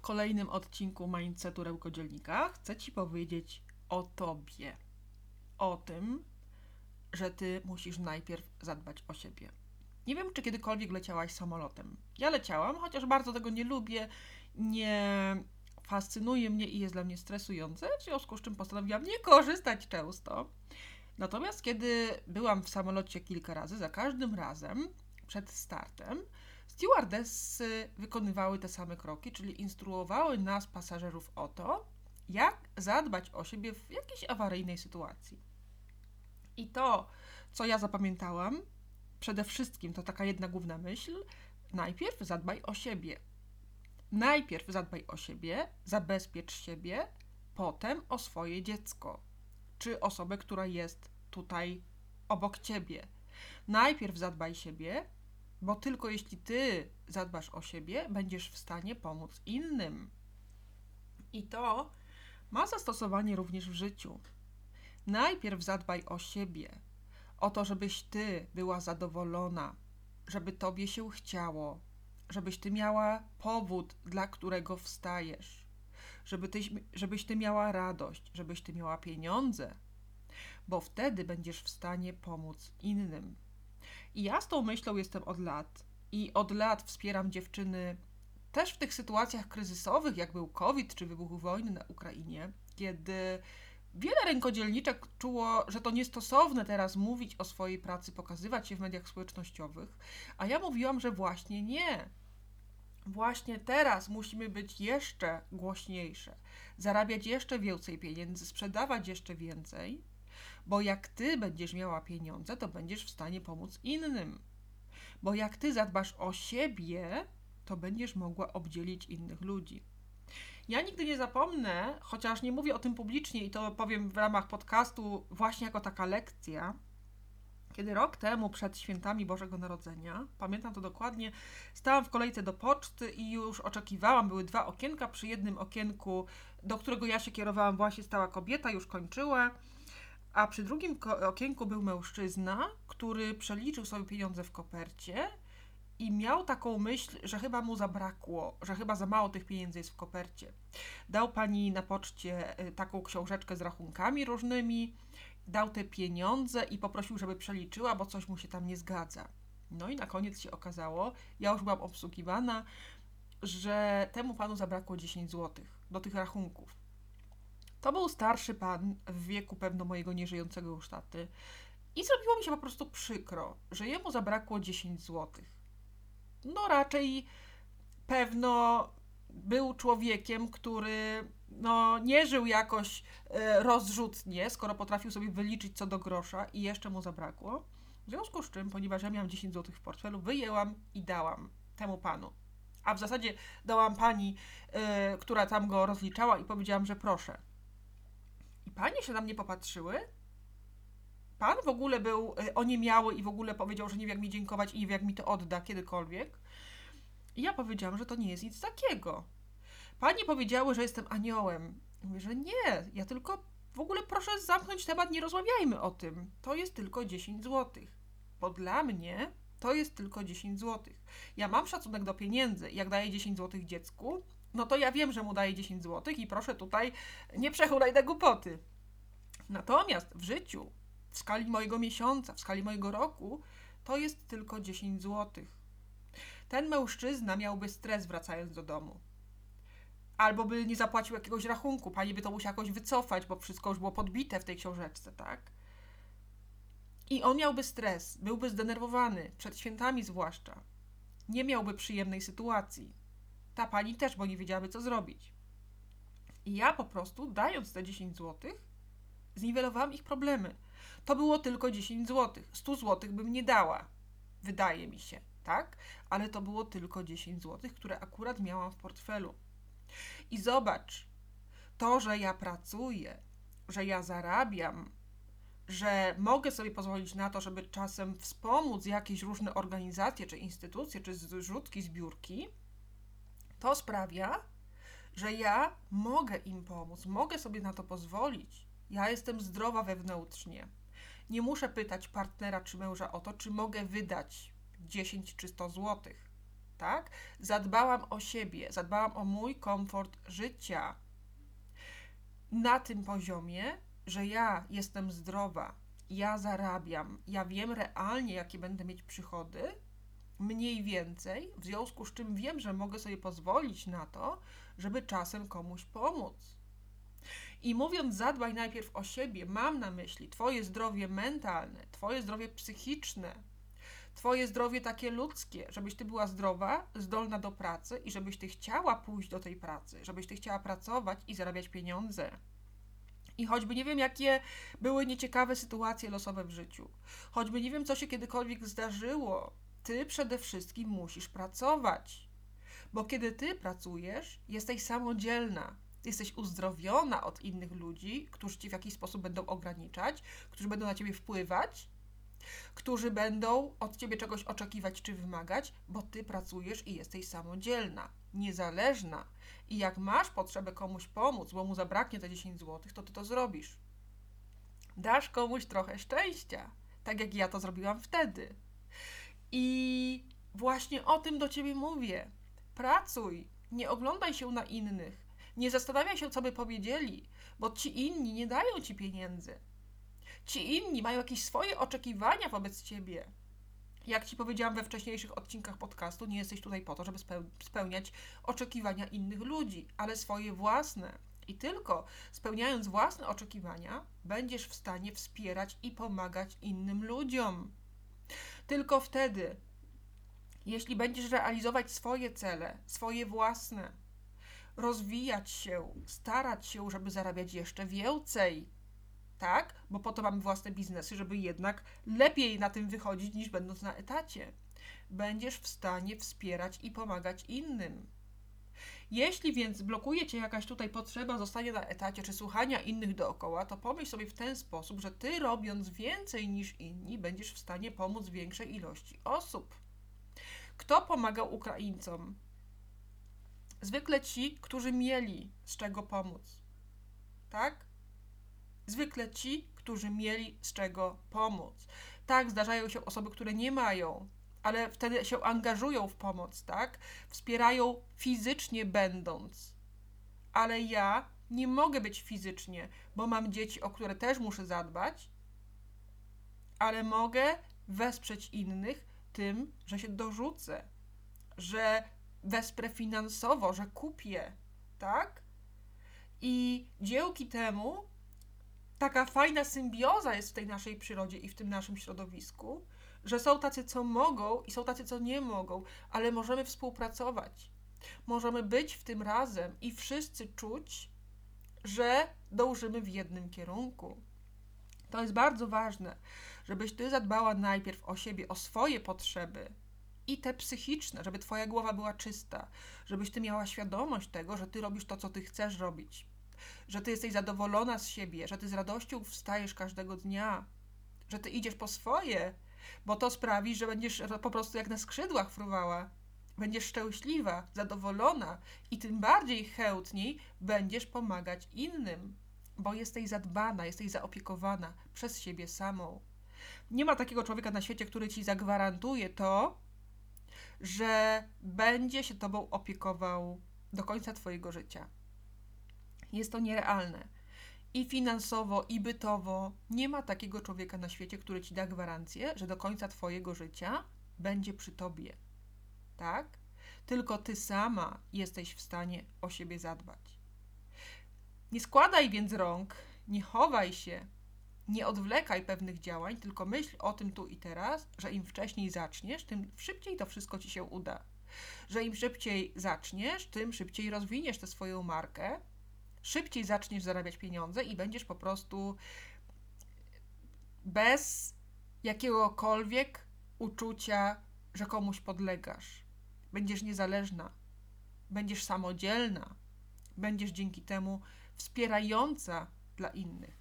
kolejnym odcinku Mindsetu Rękodzielnika chcę Ci powiedzieć o Tobie. O tym, że Ty musisz najpierw zadbać o siebie. Nie wiem, czy kiedykolwiek leciałaś samolotem. Ja leciałam, chociaż bardzo tego nie lubię, nie fascynuje mnie i jest dla mnie stresujące, w związku z czym postanowiłam nie korzystać często. Natomiast kiedy byłam w samolocie kilka razy, za każdym razem przed startem stewardessy wykonywały te same kroki, czyli instruowały nas, pasażerów, o to, jak zadbać o siebie w jakiejś awaryjnej sytuacji. I to, co ja zapamiętałam, przede wszystkim to taka jedna główna myśl: najpierw zadbaj o siebie. Najpierw zadbaj o siebie, zabezpiecz siebie, potem o swoje dziecko, czy osobę, która jest tutaj obok ciebie. Najpierw zadbaj siebie, bo tylko jeśli ty zadbasz o siebie, będziesz w stanie pomóc innym. I to ma zastosowanie również w życiu. Najpierw zadbaj o siebie, o to, żebyś ty była zadowolona, żeby tobie się chciało, żebyś ty miała powód, dla którego wstajesz, żebyś ty miała radość, żebyś ty miała pieniądze, bo wtedy będziesz w stanie pomóc innym. I ja z tą myślą jestem od lat i od lat wspieram dziewczyny też w tych sytuacjach kryzysowych, jak był COVID czy wybuch wojny na Ukrainie, kiedy wiele rękodzielniczek czuło, że to niestosowne teraz mówić o swojej pracy, pokazywać się w mediach społecznościowych, a ja mówiłam, że właśnie nie. Właśnie teraz musimy być jeszcze głośniejsze, zarabiać jeszcze więcej pieniędzy, sprzedawać jeszcze więcej, bo jak ty będziesz miała pieniądze, to będziesz w stanie pomóc innym. Bo jak ty zadbasz o siebie, to będziesz mogła obdzielić innych ludzi. Ja nigdy nie zapomnę, chociaż nie mówię o tym publicznie i to powiem w ramach podcastu właśnie jako taka lekcja, kiedy rok temu przed świętami Bożego Narodzenia, pamiętam to dokładnie, stałam w kolejce do poczty i już oczekiwałam, były dwa okienka, przy jednym okienku, do którego ja się kierowałam, właśnie stała kobieta, już kończyła, a przy drugim okienku był mężczyzna, który przeliczył sobie pieniądze w kopercie i miał taką myśl, że chyba mu zabrakło, że chyba za mało tych pieniędzy jest w kopercie. Dał pani na poczcie taką książeczkę z rachunkami różnymi, dał te pieniądze i poprosił, żeby przeliczyła, bo coś mu się tam nie zgadza. No i na koniec się okazało, ja już byłam obsługiwana, że temu panu zabrakło 10 złotych do tych rachunków. To był starszy pan w wieku pewno mojego nieżyjącego już taty i zrobiło mi się po prostu przykro, że jemu zabrakło 10 złotych. No raczej pewno był człowiekiem, który nie żył jakoś rozrzutnie, skoro potrafił sobie wyliczyć co do grosza i jeszcze mu zabrakło. W związku z czym, ponieważ ja miałam 10 złotych w portfelu, wyjęłam i dałam temu panu. A w zasadzie dałam pani, która tam go rozliczała, i powiedziałam, że proszę. I panie się na mnie popatrzyły. Pan w ogóle był oniemiały i w ogóle powiedział, że nie wie, jak mi dziękować i nie wie, jak mi to odda kiedykolwiek. I ja powiedziałam, że to nie jest nic takiego. Panie powiedziały, że jestem aniołem. Mówię, że nie, ja tylko w ogóle proszę zamknąć temat, nie rozmawiajmy o tym. To jest tylko 10 złotych. Bo dla mnie to jest tylko 10 złotych. Ja mam szacunek do pieniędzy. Jak daję 10 złotych dziecku, no to ja wiem, że mu daję 10 złotych i proszę tutaj nie przechulaj te głupoty. Natomiast w życiu, w skali mojego miesiąca, w skali mojego roku, to jest tylko 10 złotych. Ten mężczyzna miałby stres wracając do domu. Albo by nie zapłacił jakiegoś rachunku, pani by to musiała jakoś wycofać, bo wszystko już było podbite w tej książeczce, tak? I on miałby stres, byłby zdenerwowany, przed świętami zwłaszcza. Nie miałby przyjemnej sytuacji. Ta pani też, bo nie wiedziałaby, co zrobić. I ja po prostu, dając te 10 złotych, zniwelowałam ich problemy. To było tylko 10 złotych. 100 złotych bym nie dała. Wydaje mi się, tak? Ale to było tylko 10 złotych, które akurat miałam w portfelu. I zobacz, to, że ja pracuję, że ja zarabiam, że mogę sobie pozwolić na to, żeby czasem wspomóc jakieś różne organizacje, czy instytucje, czy zrzutki, zbiórki, to sprawia, że ja mogę im pomóc, mogę sobie na to pozwolić. Ja jestem zdrowa wewnętrznie. Nie muszę pytać partnera czy męża o to, czy mogę wydać 10 czy 100 złotych. tak? Zadbałam o siebie, zadbałam o mój komfort życia na tym poziomie, że ja jestem zdrowa, ja zarabiam, ja wiem realnie, jakie będę mieć przychody, mniej więcej, w związku z czym wiem, że mogę sobie pozwolić na to, żeby czasem komuś pomóc. I mówiąc zadbaj najpierw o siebie, mam na myśli twoje zdrowie mentalne, twoje zdrowie psychiczne, twoje zdrowie takie ludzkie, żebyś ty była zdrowa, zdolna do pracy i żebyś ty chciała pójść do tej pracy, żebyś ty chciała pracować i zarabiać pieniądze. I choćby nie wiem, jakie były nieciekawe sytuacje losowe w życiu, choćby nie wiem, co się kiedykolwiek zdarzyło, ty przede wszystkim musisz pracować. Bo kiedy ty pracujesz, jesteś samodzielna, jesteś uzdrowiona od innych ludzi, którzy ci w jakiś sposób będą ograniczać, którzy będą na ciebie wpływać, którzy będą od ciebie czegoś oczekiwać czy wymagać, bo ty pracujesz i jesteś samodzielna, niezależna. I jak masz potrzebę komuś pomóc, bo mu zabraknie te 10 zł, to ty to zrobisz. Dasz komuś trochę szczęścia, tak jak ja to zrobiłam wtedy. I właśnie o tym do ciebie mówię. Pracuj, nie oglądaj się na innych, nie zastanawiaj się, co by powiedzieli, bo ci inni nie dają ci pieniędzy. Ci inni mają jakieś swoje oczekiwania wobec ciebie. Jak ci powiedziałam we wcześniejszych odcinkach podcastu, nie jesteś tutaj po to, żeby spełniać oczekiwania innych ludzi, ale swoje własne. I tylko spełniając własne oczekiwania, będziesz w stanie wspierać i pomagać innym ludziom. Tylko wtedy, jeśli będziesz realizować swoje cele, swoje własne, rozwijać się, starać się, żeby zarabiać jeszcze więcej, tak? Bo po to mamy własne biznesy, żeby jednak lepiej na tym wychodzić niż będąc na etacie. Będziesz w stanie wspierać i pomagać innym. Jeśli więc blokuje cię jakaś tutaj potrzeba zostania na etacie czy słuchania innych dookoła, to pomyśl sobie w ten sposób, że ty robiąc więcej niż inni, będziesz w stanie pomóc większej ilości osób. Kto pomagał Ukraińcom? Zwykle ci, którzy mieli z czego pomóc. Tak? Zwykle ci, którzy mieli z czego pomóc. Tak, zdarzają się osoby, które nie mają, ale wtedy się angażują w pomoc, tak? Wspierają fizycznie będąc. Ale ja nie mogę być fizycznie, bo mam dzieci, o które też muszę zadbać, ale mogę wesprzeć innych tym, że się dorzucę, że wesprę finansowo, że kupię, tak? I dzięki temu taka fajna symbioza jest w tej naszej przyrodzie i w tym naszym środowisku, że są tacy, co mogą i są tacy, co nie mogą, ale możemy współpracować. Możemy być w tym razem i wszyscy czuć, że dążymy w jednym kierunku. To jest bardzo ważne, żebyś ty zadbała najpierw o siebie, o swoje potrzeby i te psychiczne, żeby twoja głowa była czysta, żebyś ty miała świadomość tego, że ty robisz to, co ty chcesz robić, że ty jesteś zadowolona z siebie, że ty z radością wstajesz każdego dnia, że ty idziesz po swoje, bo to sprawi, że będziesz po prostu jak na skrzydłach fruwała. Będziesz szczęśliwa, zadowolona i tym bardziej chętniej będziesz pomagać innym, bo jesteś zadbana, jesteś zaopiekowana przez siebie samą. Nie ma takiego człowieka na świecie, który ci zagwarantuje to, że będzie się tobą opiekował do końca twojego życia. Jest to nierealne. I finansowo, i bytowo nie ma takiego człowieka na świecie, który ci da gwarancję, że do końca twojego życia będzie przy tobie. Tak? Tylko ty sama jesteś w stanie o siebie zadbać. Nie składaj więc rąk, nie chowaj się, nie odwlekaj pewnych działań, tylko myśl o tym tu i teraz, że im wcześniej zaczniesz, tym szybciej to wszystko ci się uda. Że im szybciej zaczniesz, tym szybciej rozwiniesz tę swoją markę, szybciej zaczniesz zarabiać pieniądze i będziesz po prostu bez jakiegokolwiek uczucia, że komuś podlegasz. Będziesz niezależna, będziesz samodzielna, będziesz dzięki temu wspierająca dla innych.